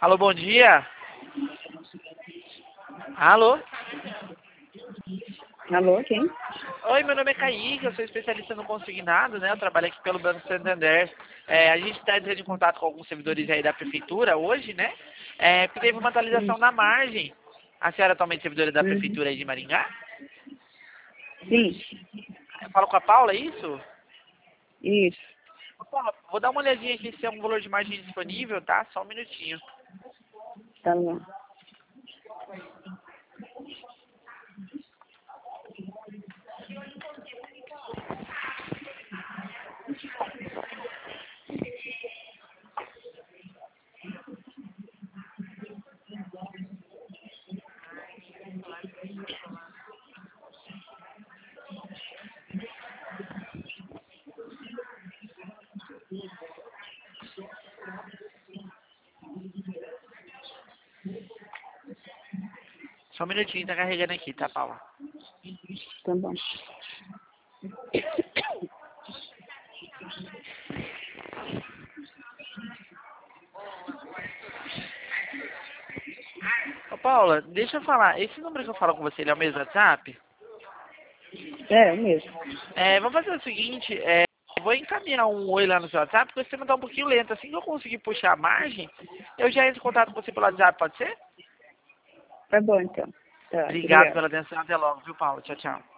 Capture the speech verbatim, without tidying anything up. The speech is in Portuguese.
Alô, bom dia. Alô? Alô, quem? Oi, meu nome é Kaique, eu sou especialista no consignado, né? Eu trabalho aqui pelo Banco Santander. É, a gente está entrando em contato com alguns servidores aí da prefeitura hoje, né? É, porque teve uma atualização Sim. na margem. A senhora é atualmente servidora da Uhum. prefeitura aí de Maringá? Sim, Eu falo com a Paula, é isso? isso. Paula, vou dar uma olhadinha aqui se é um valor de margem disponível, tá? Só um minutinho. Tá bom. Só um minutinho, tá carregando aqui, tá, Paula? Tá bom. Ô, Paula, deixa eu falar. Esse número que eu falo com você, ele é o mesmo WhatsApp? É, o mesmo. É, vamos fazer o seguinte, é, eu vou encaminhar um oi lá no seu WhatsApp, porque o sistema tá um pouquinho lento. Assim que eu conseguir puxar a margem, eu já entro em contato com você pelo WhatsApp, pode ser? Tá bom, então. Tá, Obrigado obrigada. pela atenção, até logo, viu, Paulo? Tchau, tchau.